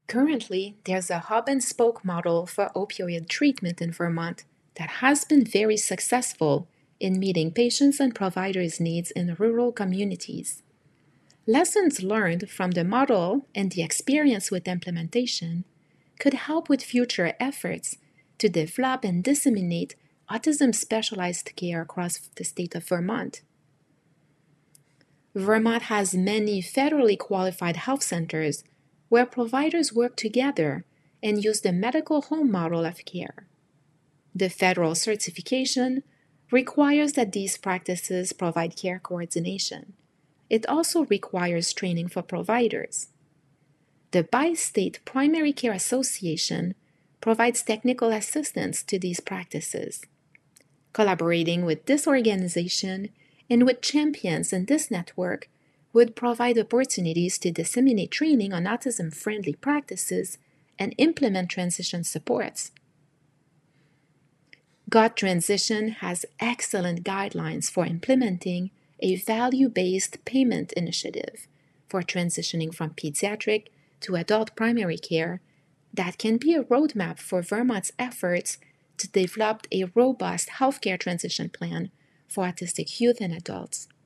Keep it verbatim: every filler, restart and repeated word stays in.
Currently, there's a hub and spoke model for opioid treatment in Vermont that has been very successful in meeting patients' and providers' needs in rural communities. Lessons learned from the model and the experience with implementation could help with future efforts to develop and disseminate autism specialized care across the state of Vermont. Vermont has many federally qualified health centers where providers work together and use the medical home model of care. The federal certification requires that these practices provide care coordination. It also requires training for providers. The Bi-State Primary Care Association provides technical assistance to these practices. Collaborating with this organization and with champions in this network would provide opportunities to disseminate training on autism-friendly practices and implement transition supports. G O T Transition has excellent guidelines for implementing a value-based payment initiative for transitioning from pediatric to adult primary care that can be a roadmap for Vermont's efforts to develop a robust healthcare transition plan for autistic youth and adults.